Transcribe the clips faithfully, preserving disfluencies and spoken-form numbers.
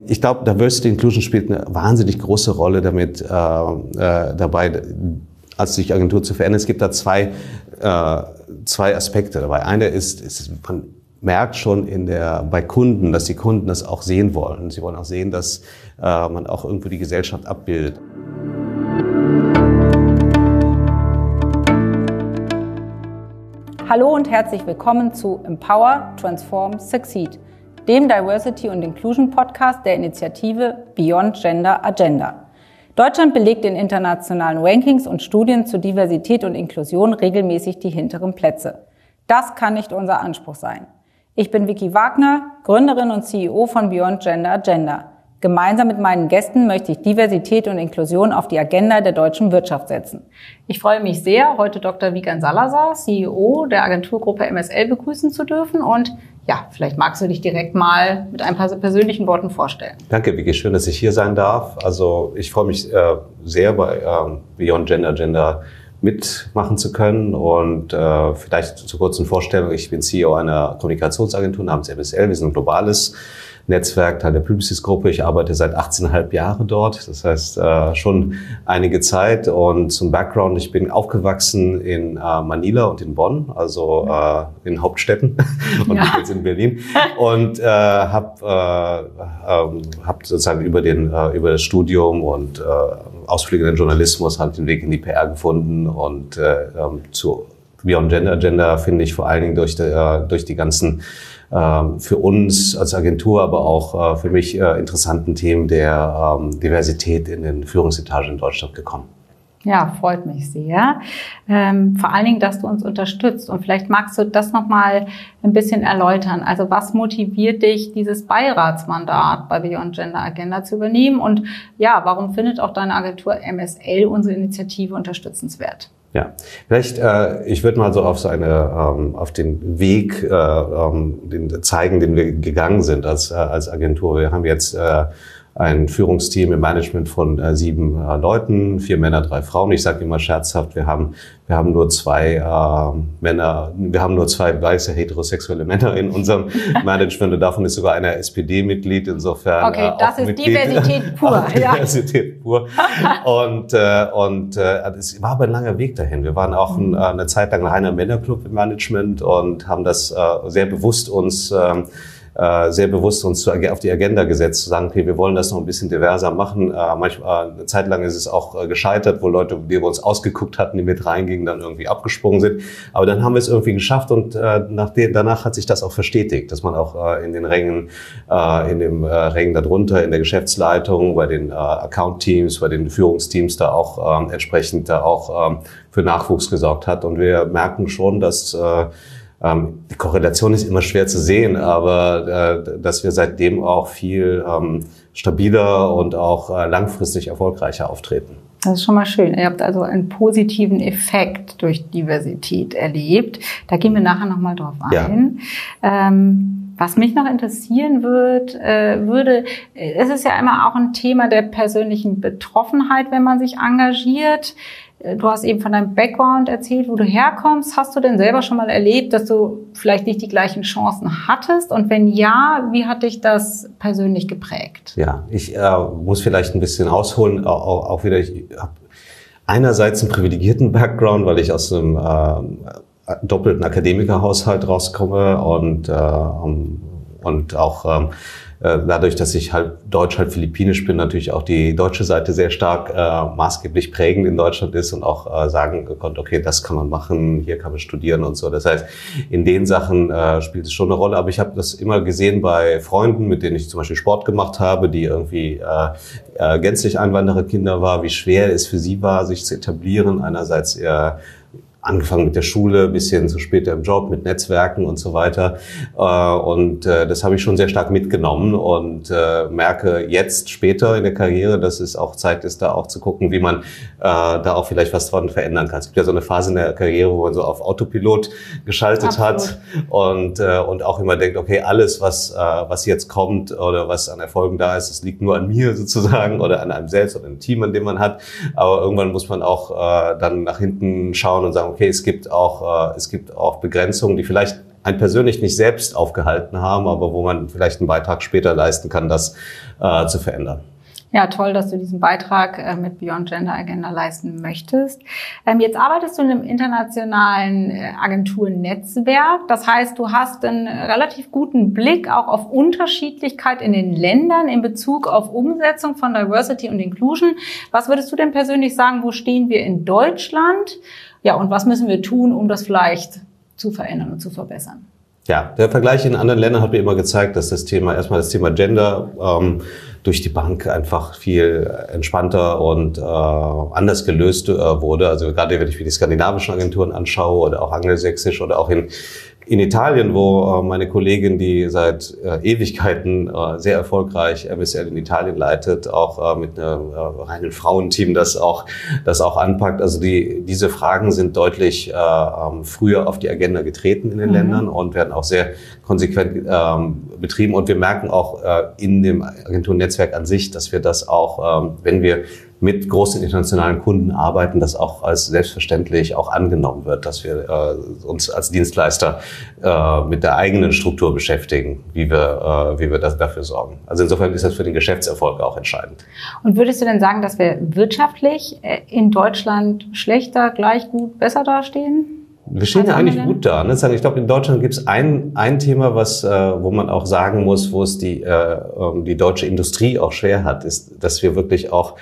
Ich glaube, Diversity Inclusion spielt eine wahnsinnig große Rolle damit äh, äh, dabei, als sich die Agentur zu verändern. Es gibt da zwei, äh, zwei Aspekte dabei. Einer ist, ist, man merkt schon in der, bei Kunden, dass die Kunden das auch sehen wollen. Sie wollen auch sehen, dass äh, man auch irgendwo die Gesellschaft abbildet. Hallo und herzlich willkommen zu Empower, Transform, Succeed, dem Diversity und Inclusion Podcast der Initiative Beyond Gender Agenda. Deutschland belegt in internationalen Rankings und Studien zu Diversität und Inklusion regelmäßig die hinteren Plätze. Das kann nicht unser Anspruch sein. Ich bin Vicky Wagner, Gründerin und C E O von Beyond Gender Agenda. Gemeinsam mit meinen Gästen möchte ich Diversität und Inklusion auf die Agenda der deutschen Wirtschaft setzen. Ich freue mich sehr, heute Doktor Vikan Salazar, C E O der Agenturgruppe M S L, begrüßen zu dürfen. Und ja, vielleicht magst du dich direkt mal mit ein paar persönlichen Worten vorstellen. Danke, Vicky, schön, dass ich hier sein darf. Also ich freue mich äh, sehr, bei äh, Beyond Gender Agenda mitmachen zu können. Und äh, vielleicht zur kurzen Vorstellung, ich bin C E O einer Kommunikationsagentur namens M S L. Wir sind ein globales Netzwerk, Teil der Publicis-Gruppe. Ich arbeite seit achtzehn Komma fünf Jahren dort, das heißt äh, schon einige Zeit. Und zum Background, ich bin aufgewachsen in äh, Manila und in Bonn, also äh, in Hauptstädten und ja. jetzt in Berlin. Und äh, habe äh, äh, hab sozusagen über, den, äh, über das Studium und äh, Ausflüge in den Journalismus halt den Weg in die P R gefunden. Und äh, ähm, zu Beyond Gender Agenda finde ich vor allen Dingen durch die, äh, durch die ganzen für uns als Agentur, aber auch für mich interessanten Themen der Diversität in den Führungsetagen in Deutschland gekommen. Ja, freut mich sehr. Ähm, vor allen Dingen, dass du uns unterstützt. Und vielleicht magst du das nochmal ein bisschen erläutern. Also was motiviert dich, dieses Beiratsmandat bei Beyond Gender Agenda zu übernehmen? Und ja, warum findet auch deine Agentur M S L unsere Initiative unterstützenswert? Ja, vielleicht, äh, ich würde mal so auf so eine, ähm, auf den Weg äh, ähm, den zeigen, den wir gegangen sind als, äh, als Agentur. Wir haben jetzt äh, ein Führungsteam im Management von äh, sieben äh, Leuten, vier Männer, drei Frauen. Ich sage immer scherzhaft, wir haben wir haben nur zwei äh, Männer, wir haben nur zwei weiße heterosexuelle Männer in unserem Management und davon ist sogar einer S P D-Mitglied. Insofern okay, äh, das ist Mitglied, Diversität pur. Ja. Diversität pur. Und äh, und äh, es war aber ein langer Weg dahin. Wir waren auch ein, äh, eine Zeit lang ein reiner Männerclub im Management und haben das äh, sehr bewusst uns äh, Äh, sehr bewusst uns zu, auf die Agenda gesetzt, zu sagen, okay, wir wollen das noch ein bisschen diverser machen. Äh, manchmal, eine Zeit lang ist es auch äh, gescheitert, wo Leute, die wir uns ausgeguckt hatten, die mit reingingen, dann irgendwie abgesprungen sind. Aber dann haben wir es irgendwie geschafft und äh, nach de- danach hat sich das auch verstetigt, dass man auch äh, in den Rängen, äh, in dem äh, Rängen darunter, in der Geschäftsleitung, bei den äh, Account-Teams, bei den Führungsteams da auch äh, entsprechend da auch äh, für Nachwuchs gesorgt hat. Und wir merken schon, dass äh, die Korrelation ist immer schwer zu sehen, aber äh, dass wir seitdem auch viel ähm, stabiler und auch äh, langfristig erfolgreicher auftreten. Das ist schon mal schön. Ihr habt also einen positiven Effekt durch Diversität erlebt. Da gehen wir nachher nochmal drauf ein. Ja. Ähm, was mich noch interessieren wird, äh, würde, es ist ja immer auch ein Thema der persönlichen Betroffenheit, wenn man sich engagiert. Du hast eben von deinem Background erzählt, wo du herkommst. Hast du denn selber schon mal erlebt, dass du vielleicht nicht die gleichen Chancen hattest? Und wenn ja, wie hat dich das persönlich geprägt? Ja, ich äh, muss vielleicht ein bisschen ausholen. Auch, auch wieder, ich habe einerseits einen privilegierten Background, weil ich aus einem äh, doppelten Akademikerhaushalt rauskomme und äh, und auch ähm, dadurch, dass ich halb deutsch, halb philippinisch bin, natürlich auch die deutsche Seite sehr stark äh, maßgeblich prägend in Deutschland ist und auch äh, sagen konnte, okay, das kann man machen, hier kann man studieren und so. Das heißt, in den Sachen äh, spielt es schon eine Rolle. Aber ich habe das immer gesehen bei Freunden, mit denen ich zum Beispiel Sport gemacht habe, die irgendwie äh, äh, gänzlich Einwandererkinder war, wie schwer es für sie war, sich zu etablieren. Einerseits eher angefangen mit der Schule, bis hin zu später im Job, mit Netzwerken und so weiter. Und das habe ich schon sehr stark mitgenommen und merke jetzt später in der Karriere, dass es auch Zeit ist, da auch zu gucken, wie man da auch vielleicht was dran verändern kann. Es gibt ja so eine Phase in der Karriere, wo man so auf Autopilot geschaltet Absolut. hat und und auch immer denkt, okay, alles, was was jetzt kommt oder was an Erfolgen da ist, das liegt nur an mir sozusagen oder an einem selbst oder einem Team, an dem man hat. Aber irgendwann muss man auch dann nach hinten schauen und sagen, okay, es gibt auch, äh, es gibt auch Begrenzungen, die vielleicht einen persönlich nicht selbst aufgehalten haben, aber wo man vielleicht einen Beitrag später leisten kann, das äh, zu verändern. Ja, toll, dass du diesen Beitrag äh, mit Beyond Gender Agenda leisten möchtest. Ähm, jetzt arbeitest du in einem internationalen äh, Agenturnetzwerk. Das heißt, du hast einen relativ guten Blick auch auf Unterschiedlichkeit in den Ländern in Bezug auf Umsetzung von Diversity und Inclusion. Was würdest du denn persönlich sagen, wo stehen wir in Deutschland? Ja, und was müssen wir tun, um das vielleicht zu verändern und zu verbessern? Ja, der Vergleich in anderen Ländern hat mir immer gezeigt, dass das Thema, erstmal das Thema Gender ähm, durch die Bank einfach viel entspannter und äh, anders gelöst äh, wurde. Also gerade wenn ich mir die skandinavischen Agenturen anschaue oder auch angelsächsisch oder auch in in Italien, wo äh, meine Kollegin, die seit äh, Ewigkeiten äh, sehr erfolgreich M S L in Italien leitet, auch äh, mit einem äh, reinen Frauenteam das auch das auch anpackt. Also die diese Fragen sind deutlich äh, ähm, früher auf die Agenda getreten in den mhm. Ländern und werden auch sehr konsequent ähm, betrieben. Und wir merken auch äh, in dem Agenturnetzwerk an sich, dass wir das auch, ähm, wenn wir mit großen internationalen Kunden arbeiten, das auch als selbstverständlich auch angenommen wird, dass wir äh, uns als Dienstleister äh, mit der eigenen Struktur beschäftigen, wie wir, äh, wie wir das dafür sorgen. Also insofern ist das für den Geschäftserfolg auch entscheidend. Und würdest du denn sagen, dass wir wirtschaftlich in Deutschland schlechter, gleich gut, besser dastehen? Wir stehen ja eigentlich gut da. Ne? Ich glaube, in Deutschland gibt es ein, ein Thema, was, äh, wo man auch sagen muss, wo es die, äh, die deutsche Industrie auch schwer hat, ist, dass wir wirklich auch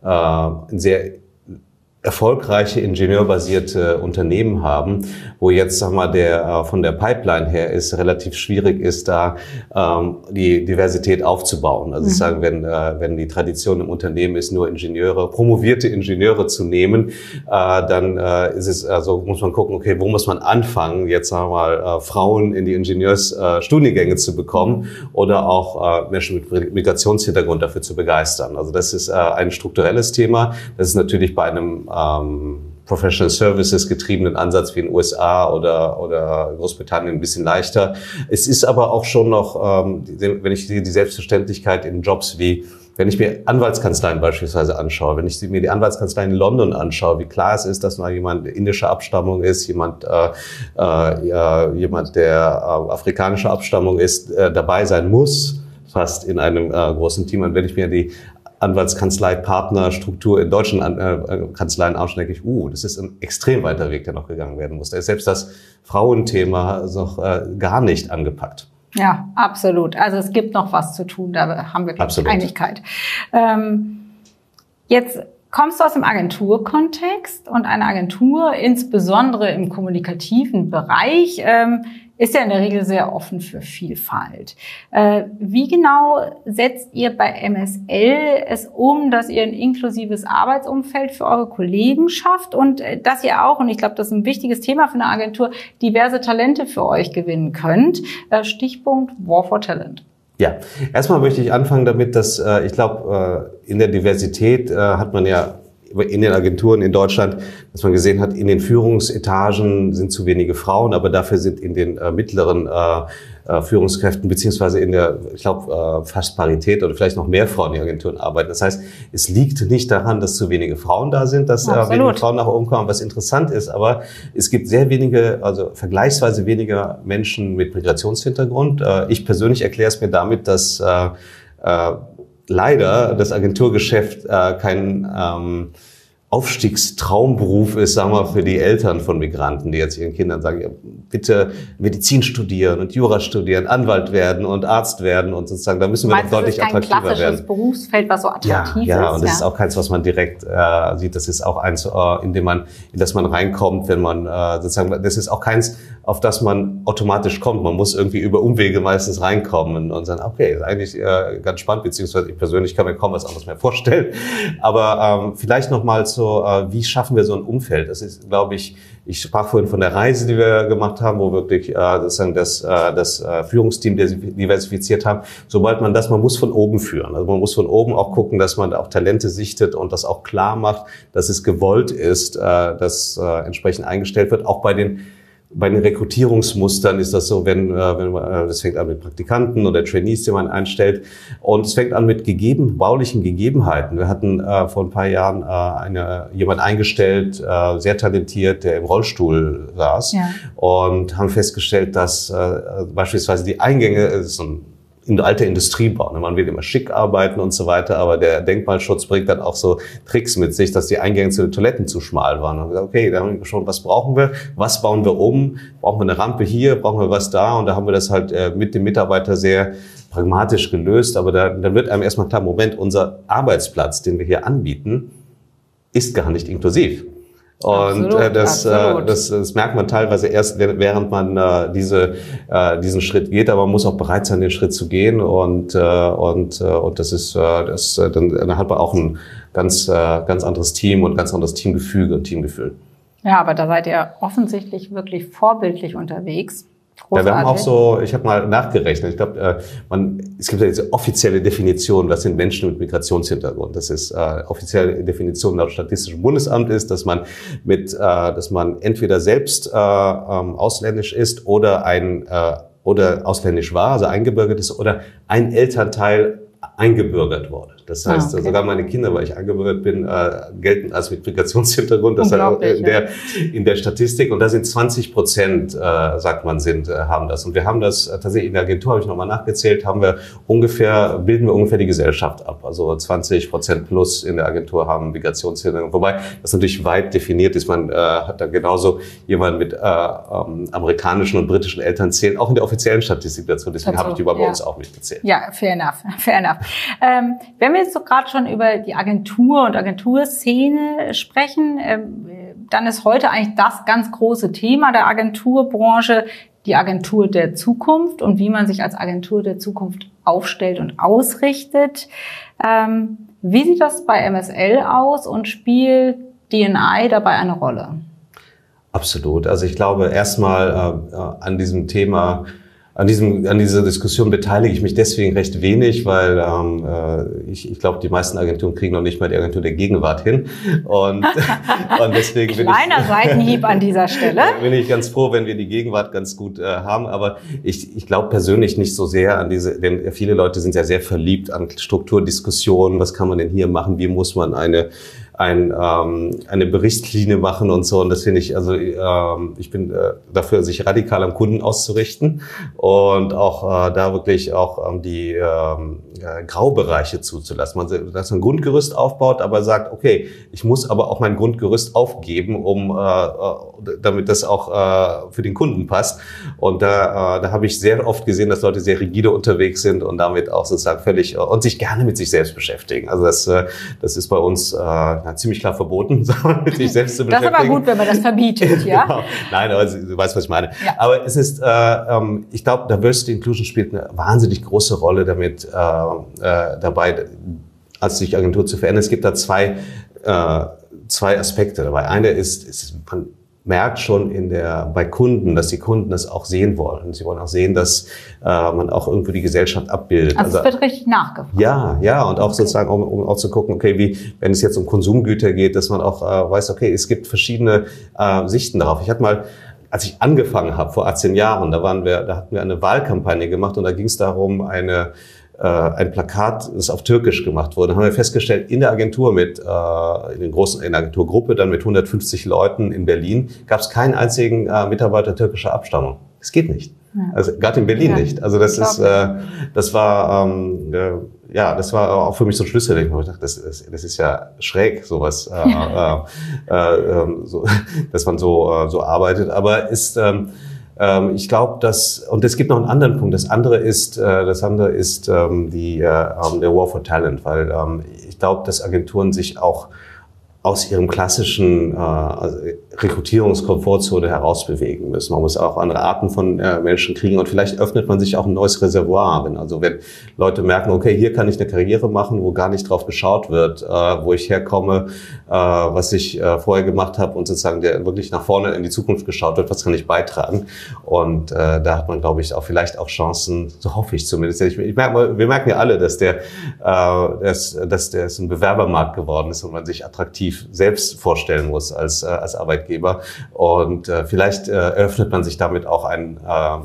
ein sehr erfolgreiche ingenieurbasierte Unternehmen haben, wo jetzt, sag mal, der von der Pipeline her ist relativ schwierig ist, da ähm, die Diversität aufzubauen. Also mhm. ich sage, wenn äh, wenn die Tradition im Unternehmen ist, nur Ingenieure, promovierte Ingenieure zu nehmen, äh, dann äh, ist es also muss man gucken, okay, wo muss man anfangen, jetzt sagen wir mal äh, Frauen in die Ingenieursstudiengänge äh, zu bekommen oder auch äh, Menschen mit Migrationshintergrund dafür zu begeistern. Also das ist äh, ein strukturelles Thema. Das ist natürlich bei einem ähm, Professional Services getriebenen Ansatz wie in den U S A oder oder Großbritannien ein bisschen leichter. Es ist aber auch schon noch, ähm, wenn ich die, die Selbstverständlichkeit in Jobs wie, wenn ich mir Anwaltskanzleien beispielsweise anschaue, wenn ich mir die Anwaltskanzleien in London anschaue, wie klar es ist, dass mal jemand indischer Abstammung ist, jemand äh, äh, ja, jemand, der äh, afrikanischer Abstammung ist, äh, dabei sein muss, fast in einem äh, großen Team. Und wenn ich mir die Anwaltskanzlei-Partnerstruktur in deutschen äh, Kanzleien anschaue, denke ich, uh, das ist ein extrem weiter Weg, der noch gegangen werden muss. Da ist selbst das Frauenthema noch äh, gar nicht angepackt. Ja, absolut. Also es gibt noch was zu tun, da haben wir, glaube ich, Einigkeit. Ähm, jetzt kommst du aus dem Agenturkontext und eine Agentur, insbesondere im kommunikativen Bereich, ähm, ist ja in der Regel sehr offen für Vielfalt. Äh, wie genau setzt ihr bei M S L es um, dass ihr ein inklusives Arbeitsumfeld für eure Kollegen schafft und äh, dass ihr auch, und ich glaube, das ist ein wichtiges Thema für eine Agentur, diverse Talente für euch gewinnen könnt? Äh, Stichpunkt War for Talent. Ja, erstmal möchte ich anfangen damit, dass äh, ich glaube, äh, in der Diversität äh, hat man ja in den Agenturen in Deutschland, dass man gesehen hat, in den Führungsetagen sind zu wenige Frauen, aber dafür sind in den äh, mittleren äh, äh, Führungskräften beziehungsweise in der, ich glaube, äh, fast Parität oder vielleicht noch mehr Frauen in den Agenturen arbeiten. Das heißt, es liegt nicht daran, dass zu wenige Frauen da sind, dass äh, wenige Frauen nach oben kommen, was interessant ist, aber es gibt sehr wenige, also vergleichsweise weniger Menschen mit Migrationshintergrund. Äh, ich persönlich erkläre es mir damit, dass äh, äh, leider das Agenturgeschäft äh, kein ähm, Aufstiegstraumberuf ist, sagen wir, für die Eltern von Migranten, die jetzt ihren Kindern sagen, ja, bitte Medizin studieren und Jura studieren, Anwalt werden und Arzt werden und sozusagen, da müssen wir doch deutlich attraktiver werden. Das ist kein klassisches Berufsfeld, was so attraktiv ist. Ja, ja, und das ja. ist auch keins, was man direkt äh, sieht. Das ist auch eins, äh, in dem man, in das man reinkommt, wenn man äh, sozusagen, das ist auch keins, auf das man automatisch kommt. Man muss irgendwie über Umwege meistens reinkommen und sagen, okay, ist eigentlich äh, ganz spannend, beziehungsweise ich persönlich kann mir kaum was anderes mehr vorstellen. Aber ähm, vielleicht nochmal so, äh, wie schaffen wir so ein Umfeld? Das ist, glaube ich, ich sprach vorhin von der Reise, die wir gemacht haben, wo wirklich äh, sozusagen das, äh, das äh, Führungsteam diversifiziert haben. Sobald man das, man muss von oben führen. Also man muss von oben auch gucken, dass man auch Talente sichtet und das auch klar macht, dass es gewollt ist, äh, dass äh, entsprechend eingestellt wird, auch bei den bei den Rekrutierungsmustern ist das so, wenn, äh, wenn man, äh, das fängt an mit Praktikanten oder Trainees, die man einstellt. Und es fängt an mit gegeben, baulichen Gegebenheiten. Wir hatten äh, vor ein paar Jahren äh, eine, jemand eingestellt, äh, sehr talentiert, der im Rollstuhl saß. Ja. Und haben festgestellt, dass äh, beispielsweise die Eingänge, das ist so ein in alter Industriebau. Man will immer schick arbeiten und so weiter, aber der Denkmalschutz bringt dann auch so Tricks mit sich, dass die Eingänge zu den Toiletten zu schmal waren. Und gesagt, okay, da haben wir geschaut, was brauchen wir? Was bauen wir um? Brauchen wir eine Rampe hier? Brauchen wir was da? Und da haben wir das halt äh, mit dem Mitarbeiter sehr pragmatisch gelöst. Aber da, dann wird einem erstmal klar, Moment, unser Arbeitsplatz, den wir hier anbieten, ist gar nicht inklusiv. Und absolut, äh, das, äh, das, das merkt man teilweise erst, während man äh, diese, äh, diesen Schritt geht. Aber man muss auch bereit sein, den Schritt zu gehen. Und, äh, und, äh, und das ist, äh, das, äh, dann, dann hat man auch ein ganz, äh, ganz anderes Team und ganz anderes Teamgefüge und Teamgefühl. Ja, aber da seid ihr offensichtlich wirklich vorbildlich unterwegs. Ja, wir haben auch so, ich habe mal nachgerechnet, ich glaube, äh, man, es gibt ja diese offizielle Definition, was sind Menschen mit Migrationshintergrund. Das ist äh, offizielle Definition laut Statistischem Bundesamt ist, dass man mit, äh, dass man entweder selbst äh, ähm, ausländisch ist oder ein äh, oder ausländisch war, also eingebürgert ist, oder ein Elternteil eingebürgert wurde. Das heißt, ah, okay. sogar meine Kinder, weil ich eingebürgert bin, äh, gelten als mit Migrationshintergrund. Das heißt, in der, in der Statistik. Und da sind zwanzig Prozent, äh, sagt man, sind, äh, haben das. Und wir haben das äh, tatsächlich in der Agentur, habe ich nochmal nachgezählt, haben wir ungefähr, bilden wir ungefähr die Gesellschaft ab. Also zwanzig Prozent plus in der Agentur haben Migrationshintergrund. Wobei das natürlich weit definiert ist. Man äh, hat da genauso jemand mit äh, ähm, amerikanischen und britischen Eltern zählen, auch in der offiziellen Statistik dazu. Deswegen habe ich die bei ja. uns auch mitgezählt. Ja, fair enough, fair enough. Ähm, wenn wir jetzt so gerade schon über die Agentur und Agenturszene sprechen, ähm, dann ist heute eigentlich das ganz große Thema der Agenturbranche die Agentur der Zukunft und wie man sich als Agentur der Zukunft aufstellt und ausrichtet. Ähm, wie sieht das bei M S L aus und spielt D and I dabei eine Rolle? Absolut. Also ich glaube erstmal äh, an diesem Thema An diesem, an dieser Diskussion beteilige ich mich deswegen recht wenig, weil ähm, äh, ich, ich glaube, die meisten Agenturen kriegen noch nicht mal die Agentur der Gegenwart hin. Und, und deswegen bin Kleiner ich, Seitenhieb an dieser Stelle. Bin ich ganz froh, wenn wir die Gegenwart ganz gut äh, haben. Aber ich, ich glaube persönlich nicht so sehr an diese, denn viele Leute sind ja sehr verliebt an Strukturdiskussionen. Was kann man denn hier machen? Wie muss man eine ein, ähm, eine Berichtslinie machen und so. Und das finde ich, also ähm, ich bin äh, dafür, sich radikal am Kunden auszurichten und auch äh, da wirklich auch ähm, die ähm, äh, Graubereiche zuzulassen. Man, dass man ein Grundgerüst aufbaut, aber sagt, okay, ich muss aber auch mein Grundgerüst aufgeben, um äh, damit das auch äh, für den Kunden passt. Und da, äh, da habe ich sehr oft gesehen, dass Leute sehr rigide unterwegs sind und damit auch sozusagen völlig äh, und sich gerne mit sich selbst beschäftigen. Also das, äh, das ist bei uns äh, ja, ziemlich klar verboten, mit sich selbst zu beschäftigen. Das ist aber gut, wenn man das verbietet, ja? Genau. Nein, aber du weißt, was ich meine. Ja. Aber es ist, äh, ähm, ich glaube, Diversity Inclusion spielt eine wahnsinnig große Rolle damit äh, äh, dabei, als sich Agentur zu verändern. Es gibt da zwei, äh, zwei Aspekte dabei. Eine ist, ist man merkt schon in der, bei Kunden, dass die Kunden das auch sehen wollen. Sie wollen auch sehen, dass äh, man auch irgendwo die Gesellschaft abbildet. Also, also es wird richtig nachgefragt. Ja, ja, und auch okay. sozusagen, um, um auch zu gucken, okay, wie, wenn es jetzt um Konsumgüter geht, dass man auch äh, weiß, okay, es gibt verschiedene äh, Sichten darauf. Ich hatte mal, als ich angefangen habe, vor achtzehn Jahren, da waren wir, da hatten wir eine Wahlkampagne gemacht und da ging es darum, eine äh, ein Plakat, das auf Türkisch gemacht wurde. Da haben wir festgestellt, in der Agentur mit, äh, in den großen, in der Agenturgruppe, dann mit hundertfünfzig Leuten in Berlin, gab es keinen einzigen äh, Mitarbeiter türkischer Abstammung. Das geht nicht. Ja. Also gerade in Berlin ja. nicht. Also das ist, äh, das war, ähm, äh, ja, das war auch für mich so ein Schlüssel. Ich dachte, das ist, das ist ja schräg, sowas, äh, ja. äh, äh, so, dass man so, äh, so arbeitet. Aber ist, ähm, ähm, ich glaube, dass, und es gibt noch einen anderen Punkt. Das andere ist, äh, das andere ist ähm, die, äh, der War for Talent, weil ähm, ich glaube, dass Agenturen sich auch aus ihrem klassischen äh, Rekrutierungskomfortzone herausbewegen müssen. Man muss auch andere Arten von äh, Menschen kriegen und vielleicht öffnet man sich auch ein neues Reservoir. Wenn, also wenn Leute merken, okay, hier kann ich eine Karriere machen, wo gar nicht drauf geschaut wird, äh, wo ich herkomme, äh, was ich äh, vorher gemacht habe und sozusagen der wirklich nach vorne in die Zukunft geschaut wird, was kann ich beitragen. Und äh, da hat man, glaube ich, auch vielleicht auch Chancen, so hoffe ich zumindest. Ich, ich merke, wir merken ja alle, dass der, äh, dass, dass der ein Bewerbermarkt geworden ist und man sich attraktiv selbst vorstellen muss als, als Arbeitgeber. Arbeitgeber. Und äh, vielleicht äh, eröffnet man sich damit auch ein,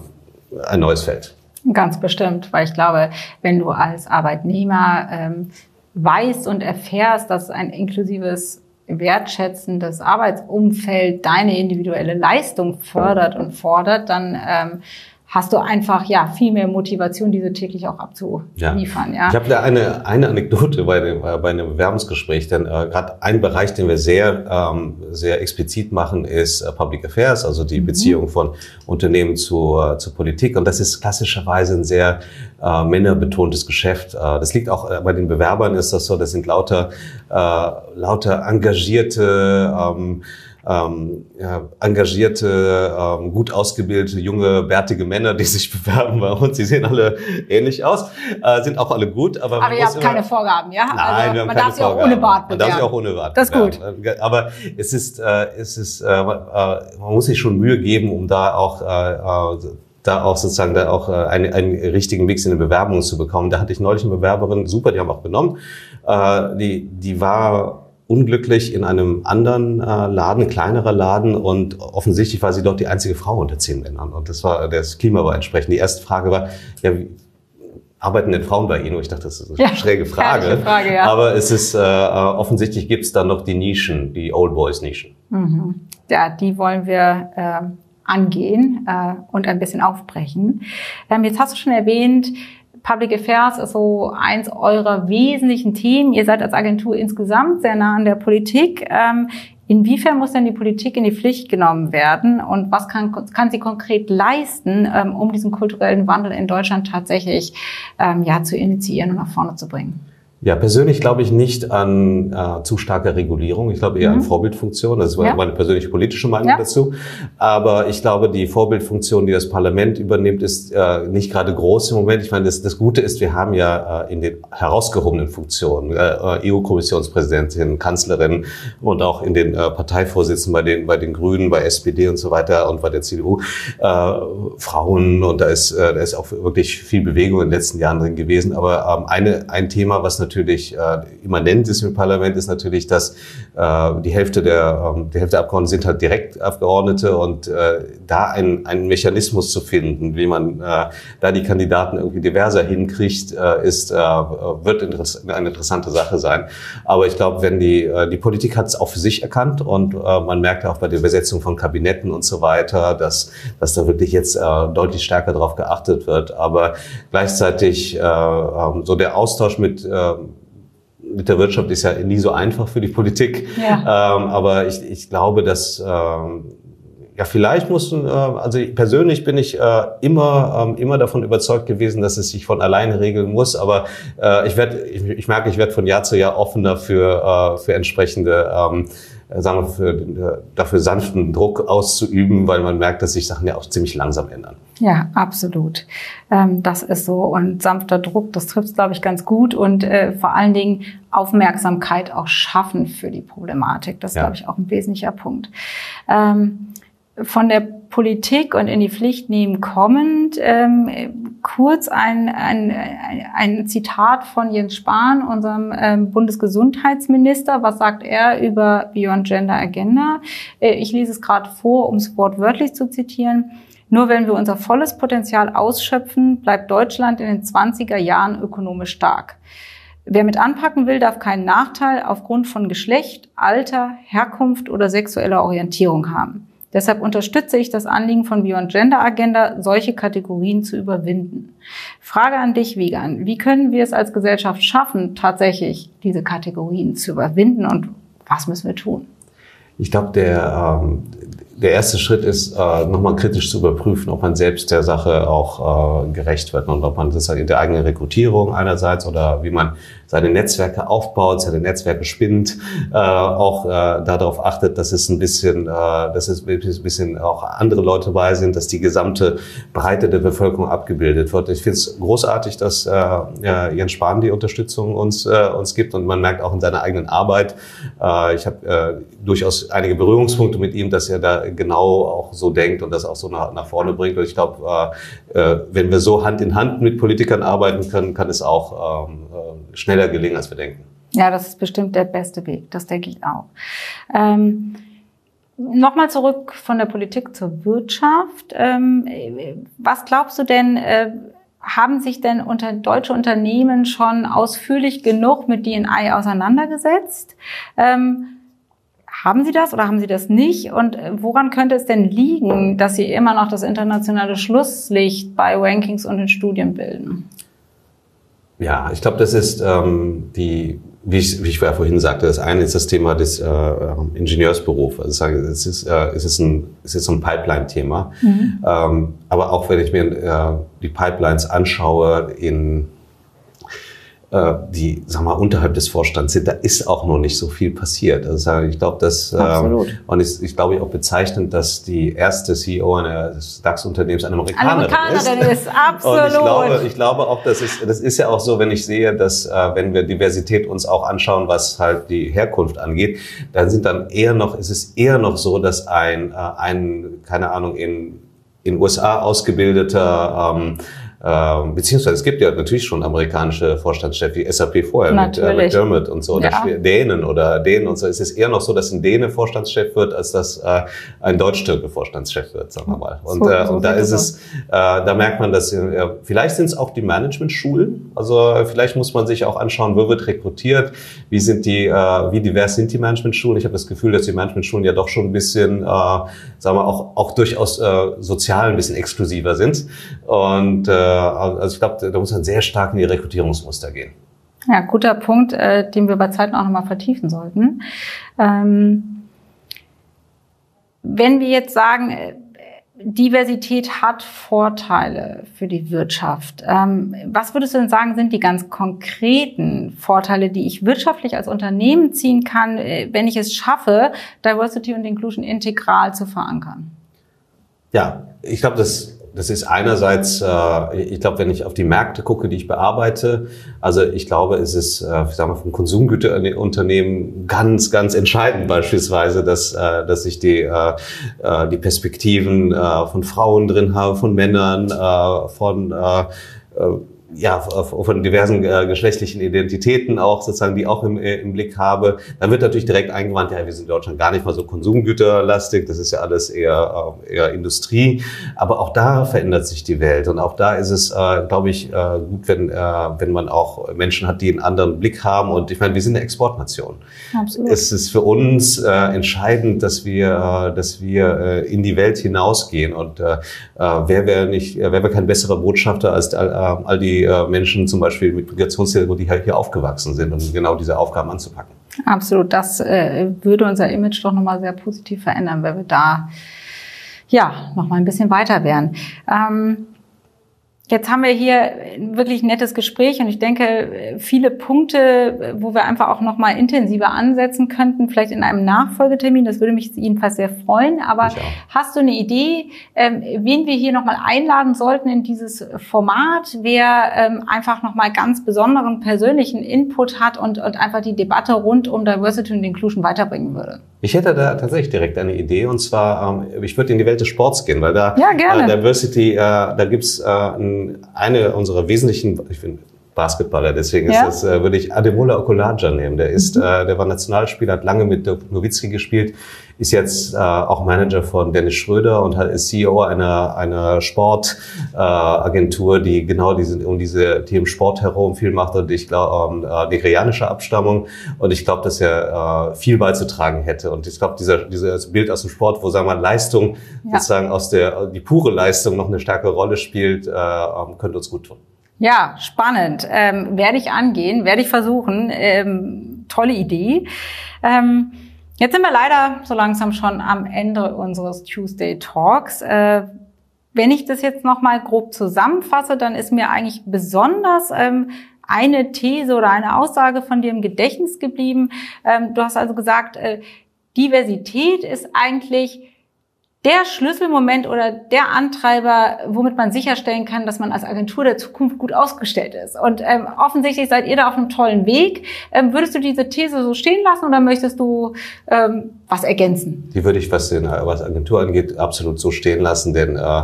äh, ein neues Feld. Ganz bestimmt, weil ich glaube, wenn du als Arbeitnehmer ähm, weißt und erfährst, dass ein inklusives, wertschätzendes Arbeitsumfeld deine individuelle Leistung fördert und fordert, dann ähm, hast du einfach ja viel mehr Motivation, diese täglich auch abzuliefern. Ja. Ja. Ich habe da eine eine Anekdote bei dem bei einem Bewerbungsgespräch, denn äh, gerade ein Bereich, den wir sehr ähm, sehr explizit machen, ist äh, Public Affairs, also die mhm. Beziehung von Unternehmen zu äh, zur Politik, und das ist klassischerweise ein sehr äh, männerbetontes Geschäft. Äh, das liegt auch äh, bei den Bewerbern ist das so, das sind lauter äh, lauter engagierte ähm, Ähm, ja, engagierte, ähm, gut ausgebildete, junge, bärtige Männer, die sich bewerben bei uns. Sie sehen alle ähnlich aus, äh, sind auch alle gut. Aber, aber ihr habt keine Vorgaben, ja? Nein, also, wir haben man keine darf sich auch Vorgaben. ohne Bart bewerben. Man darf sich auch ohne Bart Das ist gut. bewerben. Aber es ist, äh, es ist, äh, man muss sich schon Mühe geben, um da auch äh, da auch sozusagen da auch äh, einen, einen richtigen Mix in den Bewerbungen zu bekommen. Da hatte ich neulich eine Bewerberin, super, die haben auch genommen. Äh, die, die war unglücklich in einem anderen äh, Laden, kleinerer Laden, und offensichtlich war sie dort die einzige Frau unter zehn Männern. Und das war, das Klima war entsprechend. Die erste Frage war, ja, wie arbeiten denn Frauen bei Ihnen? Und ich dachte, das ist eine ja, schräge Frage. Frage ja. Aber es ist, äh, offensichtlich gibt es dann noch die Nischen, die Old Boys Nischen. Mhm. Ja, die wollen wir äh, angehen äh, und ein bisschen aufbrechen. Ähm, jetzt hast du schon erwähnt, Public Affairs ist so eins eurer wesentlichen Themen. Ihr seid als Agentur insgesamt sehr nah an der Politik. Ähm, inwiefern muss denn die Politik in die Pflicht genommen werden und was kann, kann sie konkret leisten, ähm, um diesen kulturellen Wandel in Deutschland tatsächlich ähm, ja, zu initiieren und nach vorne zu bringen? Ja, persönlich glaube ich nicht an äh, zu starke Regulierung. Ich glaube eher mhm. an Vorbildfunktion. Das ist ja. meine persönliche politische Meinung ja. dazu. Aber ich glaube, die Vorbildfunktion, die das Parlament übernimmt, ist äh, nicht gerade groß im Moment. Ich meine, das, das Gute ist, wir haben ja äh, in den herausgehobenen Funktionen äh, E U-Kommissionspräsidentin, Kanzlerin und auch in den äh, Parteivorsitzenden bei den bei den Grünen, bei S P D und so weiter und bei der C D U äh, Frauen. Und da ist äh, da ist auch wirklich viel Bewegung in den letzten Jahren drin gewesen. Aber ähm, eine ein Thema, was natürlich äh, immanent ist im Parlament, ist natürlich, dass äh, die Hälfte der ähm, die Hälfte der Abgeordneten sind halt Direktabgeordnete, und äh, da einen einen Mechanismus zu finden, wie man äh, da die Kandidaten irgendwie diverser hinkriegt, äh, ist äh, wird interess- eine interessante Sache sein. Aber ich glaube, wenn die äh, die Politik hat es auch für sich erkannt, und äh, man merkt auch bei der Besetzung von Kabinetten und so weiter, dass dass da wirklich jetzt äh, deutlich stärker darauf geachtet wird. Aber gleichzeitig äh, äh, so der Austausch mit äh, mit der Wirtschaft ist ja nie so einfach für die Politik. Ja. Ähm, aber ich, ich glaube, dass ähm, ja vielleicht muss, äh, also persönlich bin ich äh, immer ähm, immer davon überzeugt gewesen, dass es sich von alleine regeln muss. Aber äh, ich werde, ich, ich merke, ich werde von Jahr zu Jahr offener für äh, für entsprechende ähm, sagen wir, für, dafür sanften Druck auszuüben, weil man merkt, dass sich Sachen ja auch ziemlich langsam ändern. Ja, absolut. Ähm, das ist so. Und sanfter Druck, das trifft es, glaube ich, ganz gut. Und äh, vor allen Dingen Aufmerksamkeit auch schaffen für die Problematik. Das ist, ja. glaube ich, auch ein wesentlicher Punkt. Ähm, von der Politik und in die Pflicht nehmen kommend, ähm, kurz ein, ein, ein Zitat von Jens Spahn, unserem ähm, Bundesgesundheitsminister. Was sagt er über Beyond Gender Agenda? Äh, ich lese es gerade vor, um es wortwörtlich zu zitieren. Nur wenn wir unser volles Potenzial ausschöpfen, bleibt Deutschland in den zwanziger Jahren ökonomisch stark. Wer mit anpacken will, darf keinen Nachteil aufgrund von Geschlecht, Alter, Herkunft oder sexueller Orientierung haben. Deshalb unterstütze ich das Anliegen von Beyond Gender Agenda, solche Kategorien zu überwinden. Frage an dich, Wiegand. Wie können wir es als Gesellschaft schaffen, tatsächlich diese Kategorien zu überwinden, und was müssen wir tun? Ich glaube, der, ähm, der erste Schritt ist, äh, nochmal kritisch zu überprüfen, ob man selbst der Sache auch äh, gerecht wird und ob man das halt in der eigenen Rekrutierung einerseits oder wie man seine Netzwerke aufbaut, seine Netzwerke spinnt, äh, auch äh, darauf achtet, dass es ein bisschen, äh, dass es ein bisschen auch andere Leute dabei sind, dass die gesamte Breite der Bevölkerung abgebildet wird. Ich finde es großartig, dass äh, ja, Jens Spahn die Unterstützung uns äh, uns gibt, und man merkt auch in seiner eigenen Arbeit. Äh, ich habe äh, durchaus einige Berührungspunkte mit ihm, dass er da genau auch so denkt und das auch so nach, nach vorne bringt. Und ich glaube, äh, wenn wir so Hand in Hand mit Politikern arbeiten können, kann es auch ähm, schneller gelingen, als wir denken. Ja, das ist bestimmt der beste Weg. Das denke ich auch. Ähm, Nochmal zurück von der Politik zur Wirtschaft. Ähm, was glaubst du denn, äh, haben sich denn unter deutsche Unternehmen schon ausführlich genug mit D and I auseinandergesetzt? Ähm, haben sie das oder haben sie das nicht? Und woran könnte es denn liegen, dass sie immer noch das internationale Schlusslicht bei Rankings und in Studien bilden? Ja, ich glaube, das ist ähm, die, wie ich, wie ich vorhin sagte, das eine ist das Thema des äh, Ingenieursberufs. Also es ist, äh, es ist ein, es ist so ein Pipeline-Thema. Mhm. Ähm, aber auch wenn ich mir äh, die Pipelines anschaue in die, sag mal, unterhalb des Vorstands sind, da ist auch noch nicht so viel passiert. Also ich glaube, dass Absolut. ähm, und ich, ich glaube auch bezeichnend, dass die erste C E O eines DAX-Unternehmens eine Amerikanerin, eine Amerikanerin ist. ist. Absolut. Und ich glaube, ich glaube auch, das ist, das ist ja auch so, wenn ich sehe, dass äh, wenn wir Diversität uns auch anschauen, was halt die Herkunft angeht, dann sind dann eher noch, ist es eher noch so, dass ein, äh, ein, keine Ahnung, in in U S A ausgebildeter ähm, Ähm, beziehungsweise es gibt ja natürlich schon amerikanische Vorstandschefs wie S A P vorher mit äh, McDermott und so, ja. oder Dänen oder Dänen und so. Es ist eher noch so, dass ein Däne Vorstandschef wird, als dass äh, ein Deutsch-Türke Vorstandschef wird, sagen wir mal. Und, so, äh, so und da ist es, äh, da merkt man, dass äh, vielleicht sind es auch die Management-Schulen. Also äh, vielleicht muss man sich auch anschauen, wo wird rekrutiert, wie sind die, äh, wie divers sind die Management-Schulen. Ich habe das Gefühl, dass die Management-Schulen ja doch schon ein bisschen, äh, sagen wir auch auch durchaus äh, sozial ein bisschen exklusiver sind. Und äh, also ich glaube, da muss man sehr stark in die Rekrutierungsmuster gehen. Ja, guter Punkt, äh, den wir bei Zeiten auch nochmal vertiefen sollten. Ähm, wenn wir jetzt sagen, äh, Diversität hat Vorteile für die Wirtschaft, ähm, was würdest du denn sagen, sind die ganz konkreten Vorteile, die ich wirtschaftlich als Unternehmen ziehen kann, äh, wenn ich es schaffe, Diversity und Inclusion integral zu verankern? Ja, ich glaube, das Das ist einerseits, äh, ich glaube, wenn ich auf die Märkte gucke, die ich bearbeite, also ich glaube, es ist, äh, ich sage mal, vom Konsumgüterunternehmen ganz, ganz entscheidend beispielsweise, dass, äh, dass ich die, äh, die Perspektiven äh, von Frauen drin habe, von Männern, äh, von äh, ja, von diversen äh, geschlechtlichen Identitäten auch sozusagen, die auch im, äh, im Blick habe. Dann wird natürlich direkt eingewandt, ja, wir sind in Deutschland gar nicht mal so konsumgüterlastig, das ist ja alles eher, äh, eher Industrie. Aber auch da verändert sich die Welt und auch da ist es, äh, glaube ich, äh, gut, wenn, äh, wenn man auch Menschen hat, die einen anderen Blick haben. Und ich meine, wir sind eine Exportnation. Absolut. Es ist für uns äh, entscheidend, dass wir, äh, dass wir äh, in die Welt hinausgehen und äh, wer wäre nicht, wer wäre kein besserer Botschafter als all, äh, all die Menschen zum Beispiel mit Migrationshintergrund, die halt hier aufgewachsen sind, um genau diese Aufgaben anzupacken. Absolut, das äh, würde unser Image doch nochmal sehr positiv verändern, wenn wir da ja nochmal ein bisschen weiter wären. Ähm, Jetzt haben wir hier wirklich ein nettes Gespräch und ich denke, viele Punkte, wo wir einfach auch noch mal intensiver ansetzen könnten, vielleicht in einem Nachfolgetermin, das würde mich jedenfalls sehr freuen. Aber hast du eine Idee, ähm, wen wir hier noch mal einladen sollten in dieses Format, wer ähm, einfach noch mal ganz besonderen persönlichen Input hat und, und einfach die Debatte rund um Diversity und Inclusion weiterbringen würde? Ich hätte da tatsächlich direkt eine Idee und zwar, ähm, ich würde in die Welt des Sports gehen, weil da ja, gerne. Äh, Diversity, äh, da gibt's äh, ein, eine unserer wesentlichen, ich bin Basketballer, deswegen ja? ist das, äh, würde ich Ademola Okulaja nehmen. Der ist, mhm. äh, der war Nationalspieler, hat lange mit Dirk Nowitzki gespielt, ist jetzt äh, auch Manager von Dennis Schröder und ist C E O einer einer Sportagentur, äh, die genau diese um diese Themen Sport herum viel macht und ich glaube ähm, äh, nigerianische Abstammung und ich glaube, dass er äh, viel beizutragen hätte und ich glaube, dieser dieses Bild aus dem Sport, wo sagen wir Leistung ja. sozusagen aus der die pure Leistung noch eine starke Rolle spielt, äh, könnte uns gut tun. Ja, spannend. Ähm, werde ich angehen, werde ich versuchen. Ähm, tolle Idee. Ähm, jetzt sind wir leider so langsam schon am Ende unseres Tuesday Talks. Äh, wenn ich das jetzt nochmal grob zusammenfasse, dann ist mir eigentlich besonders ähm, eine These oder eine Aussage von dir im Gedächtnis geblieben. Ähm, du hast also gesagt, äh, Diversität ist eigentlich der Schlüsselmoment oder der Antreiber, womit man sicherstellen kann, dass man als Agentur der Zukunft gut ausgestellt ist. Und ähm, offensichtlich seid ihr da auf einem tollen Weg. Ähm, würdest du diese These so stehen lassen oder möchtest du ähm, was ergänzen? Die würde ich, was, den, was Agentur angeht, absolut so stehen lassen, denn äh,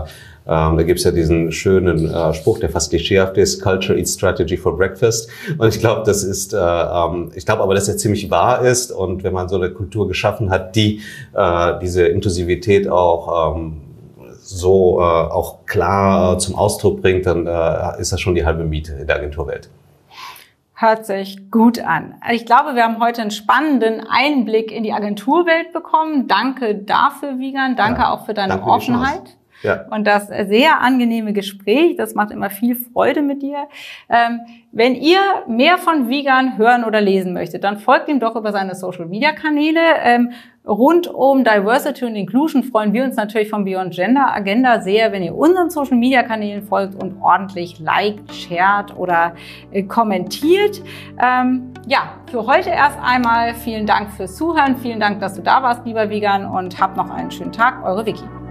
Ähm, da gibt's ja diesen schönen äh, Spruch, der fast klischeehaft ist, Culture eats strategy for breakfast. Und ich glaube, das ist, äh, ähm, ich glaube aber, dass er ziemlich wahr ist. Und wenn man so eine Kultur geschaffen hat, die äh, diese Inklusivität auch ähm, so äh, auch klar äh, zum Ausdruck bringt, dann äh, ist das schon die halbe Miete in der Agenturwelt. Hört sich gut an. Ich glaube, wir haben heute einen spannenden Einblick in die Agenturwelt bekommen. Danke dafür, Wiegand. Danke ja, auch für deine Offenheit. Ja. Und das sehr angenehme Gespräch. Das macht immer viel Freude mit dir. Ähm, wenn ihr mehr von Wiegand hören oder lesen möchtet, dann folgt ihm doch über seine Social-Media-Kanäle. Ähm, rund um Diversity und Inclusion freuen wir uns natürlich vom Beyond Gender Agenda sehr, wenn ihr unseren Social-Media-Kanälen folgt und ordentlich liked, shared oder äh, kommentiert. Ähm, ja, für heute erst einmal vielen Dank fürs Zuhören. Vielen Dank, dass du da warst, lieber Wiegand, und habt noch einen schönen Tag. Eure Vicky.